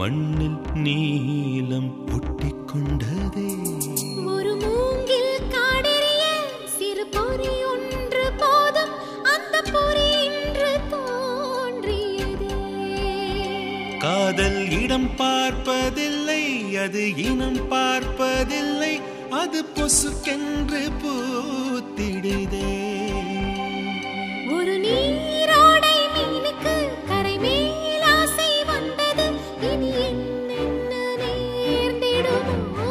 மண்ணில் நீலம் ஒட்டிக்கொண்டதே. ஒரு மூங்கில் காடெறிய சிறு பொறி ஒன்று போதும், அந்த பொறி இன்று தோன்றியதே. காதல் இடம் பார்ப்பதில்லை, அது இனம் பார்ப்பதில்லை, அது பொசுக்கென்று பூத்திடுதே. ஒரு நீரோடை மீனுக்கு கரை மேல் ஆசை வந்தது, இனி என்னென்ன நேர்ந்திடுமோ.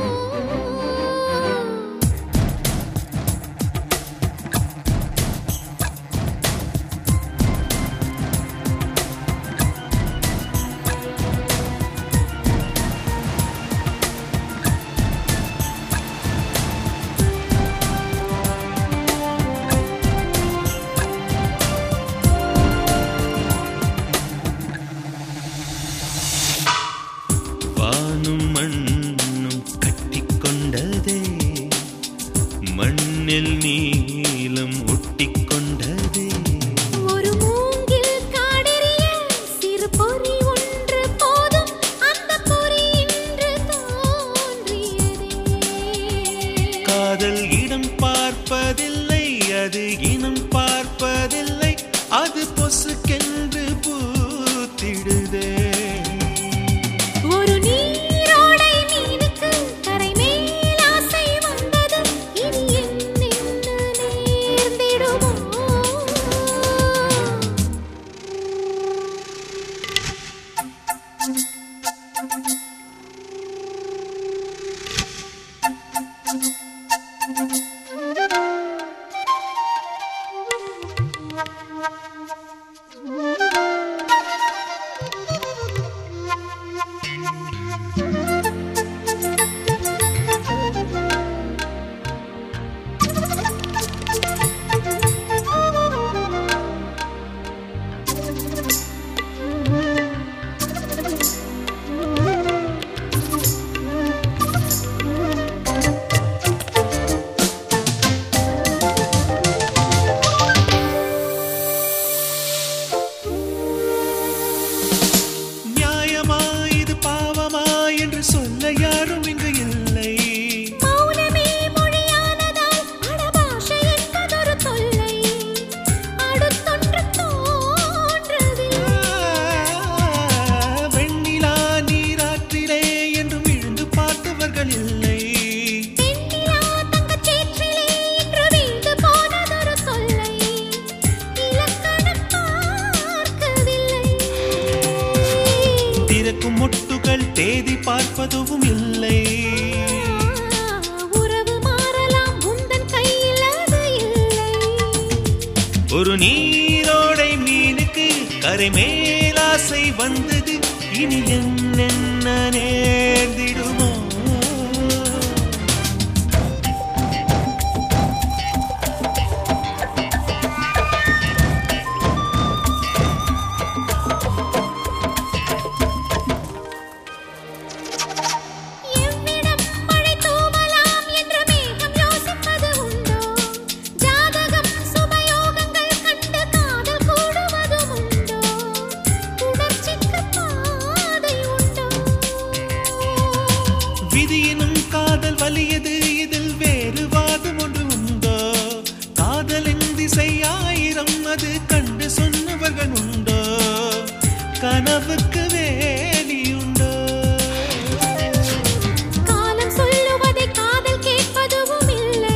மண்ணில் நீலம் ஒட்டிக்கொண்டதே. ஒரு மூங்கில் காடெறிய சிறு பொறி ஒன்று போதும், அந்த பொறி இன்று தோன்றியதே. காதல் இடம் பார்ப்பதில்லை, அது இனம் பார்ப்பதில்லை, அது பொசுக்கென்று பூத்திடுதே. ஒரு நீரோடை மீனுக்கு கரை மேல் ஆசை வந்தது, இனி என்னென்ன நேர்ந்திடுமோ. சொல்ல யாரும் இங்கு இல்லை. மௌனமே மொழியானதால் அடபாஷை என்பதொரு தொல்லை, அடுத்தொன்று தோன்றதில்லை. வெண்ணிலா நீராற்றிலே என்றும் விழுந்து பார்த்தவர்கள் இல்லை. பெண்ணிலா தங்கச்சேற்றிலே என்று வீழ்ந்து போனதொரு தொல்லை, இலக்கணம் பார்க்கவில்லை. திறக்கும் மொட்டுகள் தேதி பார்ப்பதும் இல்லை. உறவு மாறலாம், உந்தன் கையில் அது இல்லை. ஒரு நீரோடை மீனுக்கு கரை மேல் ஆசை வந்தது, இனி என்னென்ன நேர்ந்திடுமோ. விதியினும் காதல் வலியது, இதில் வேறு வாதம் ஒன்று உண்டோ. காதலின் திசை ஆயிரம், அது கண்டு சொன்னவர்கள் உண்டோ. கனவுக்கு வேலியுண்டோ. காலம் சொல்லுவதை காதல் கேட்பதும் இல்லை.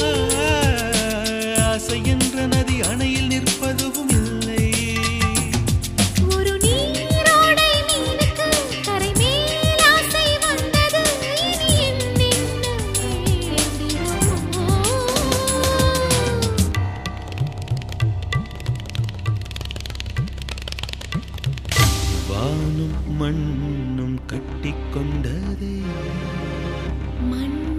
ஆசை என்ற நதி அணையில் நிற்பதும் இல்லை. ஒரு நீரோடை மீனுக்கு கரை மேல் ஆசை வந்தது, இனி என்னென்ன நேர்ந்திடுமோ. வானும் மண்ணும் கட்டிக்கொண்டதே. மண்